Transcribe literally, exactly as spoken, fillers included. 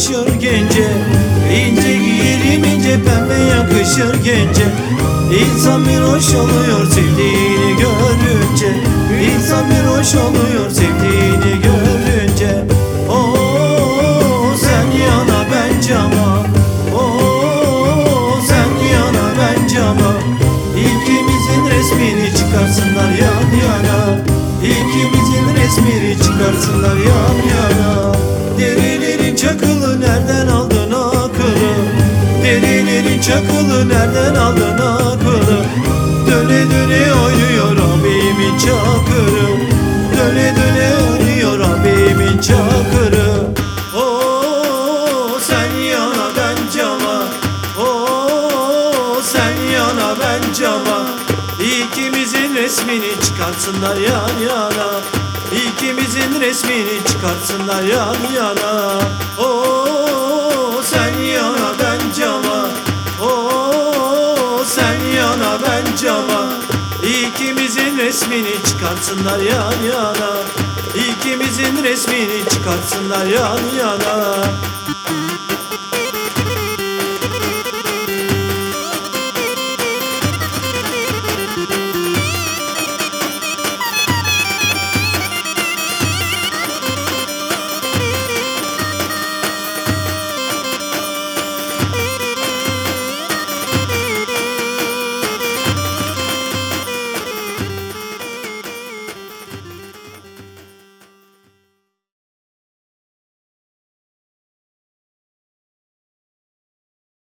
yakışır gence. İnce giyerim ince pembe yakışır gence. İnsan bir hoş oluyor sevdiğini görünce. İnsan bir hoş oluyor sevdiğini görünce. Oo sen yana ben cama. Oo sen yana ben cama. İkimizin resmini çıkarsınlar yan yana. İkimizin resmini çıkarsınlar yan yana. Derilerin çakılı nereden aldın akıllı? Derilerin çakılı nereden aldın akıllı? Döne döne oynuyor abimin çakırı. Döne döne oynuyor abimin çakırı. Oo sen yana ben cama. Oo sen yana ben cama. İkimizin resmini çıkarsınlar yan yana. İkimizin resmini çıkarsınlar yan yana. Oo sen yana ben cama. Oo sen yana ben cama. İkimizin resmini çıkarsınlar yan yana. İkimizin resmini çıkarsınlar yan yana.